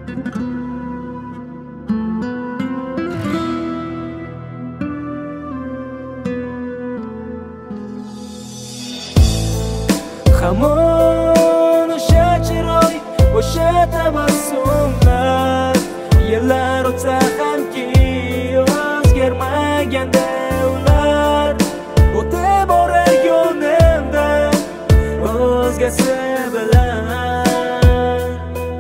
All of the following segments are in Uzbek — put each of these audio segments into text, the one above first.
Hamon o'sha chiroy, o'sha tabassumlar yillar o'tsa hamki o'zgarmaganda ular o'tib borar yo'limda o'zgasi bilan.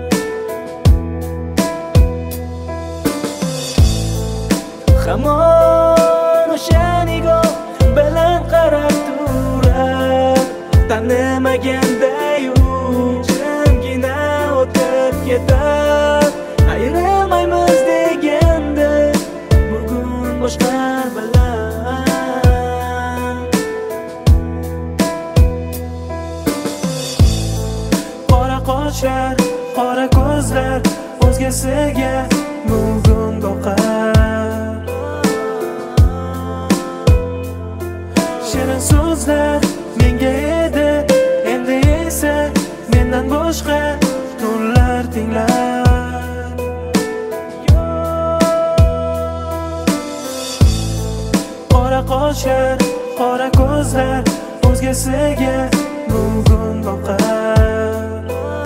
Hamon o'sha nigoh bilan qarab turar, tanimagandayu jimgina o'tib ketar. Ayrilmaymiz deganda bugun boshqa bilan. Qora qoshlar, qora ko'zlar o'zgasiga bugun boqar. Shirin so'zlar menga edi, endi esa mendan boshqa nurlar tinglar. Qora qoshlar, qora ko'zlar o'zgasiga bugun boqar.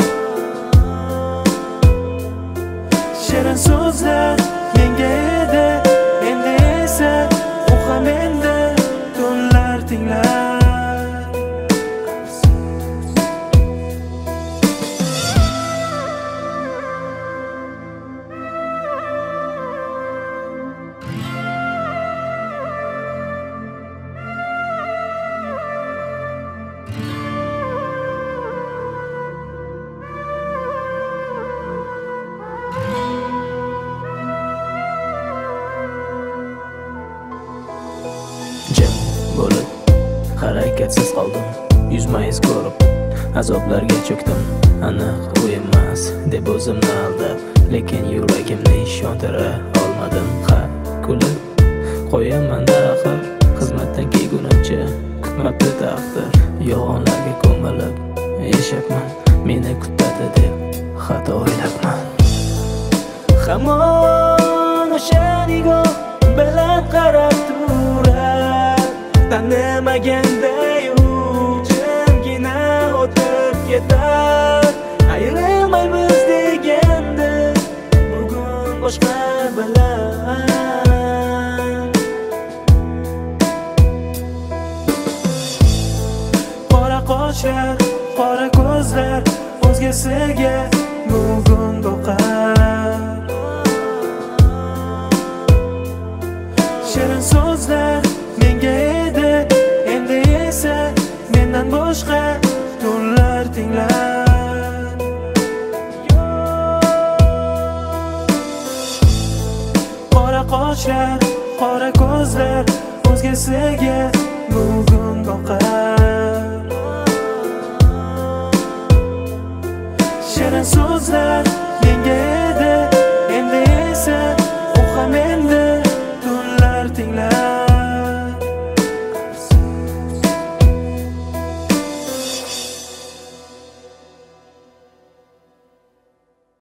Shirin so'zlar menga edi, endi esa u ham endi nurlar tinglar. Jim bo'lib harakatsiz qoldim, yuzma-yuz ko'rib azoblarga cho'kdim. Aniq u emas deb o'zimni aldab, lekin yuragimni ishontira olmadim. Ha, kulib qo'yaman axir, xizmatdan kelgunimcha kutmabdi taqdir. Yolg'onlarga ko'milib yashayapman, meni kutadi deb xato o'ylabman. Hamon o'sha nigoh bilan qarab turar, tanimagandayu jimgina o'tib ketar. Ayrilmaymiz deganda bugun boshqa bilan. Qora qoshlar, qora ko'zlar o'zgasiga bugun boqar. Shirin so'zlar menga edi, endi esa mendan boshqa nurlar tinglar. Qora qoshlar, qora ko'zlar o'zgasiga bugun boqar. Shirin so'zlar